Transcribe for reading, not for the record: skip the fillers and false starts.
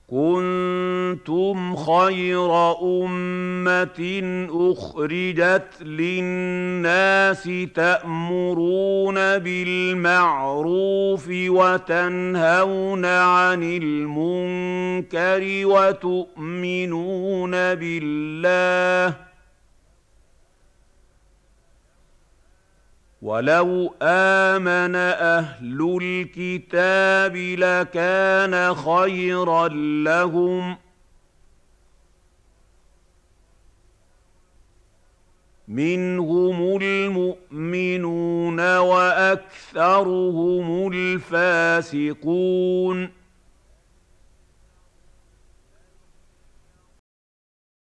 كُنتُمْ خَيْرَ أُمَّةٍ أُخْرِجَتْ لِلنَّاسِ تَأْمُرُونَ بِالْمَعْرُوفِ وَتَنْهَوْنَ عَنِ الْمُنكَرِ وَتُؤْمِنُونَ بِاللَّهِ ۗ وَلَوْ آمَنَ أَهْلُ الْكِتَابِ لَكَانَ خَيْرًا لَّهُم ۚ مِّنْهُمُ الْمُؤْمِنُونَ وَأَكْثَرُهُمُ الْفَاسِقُونَ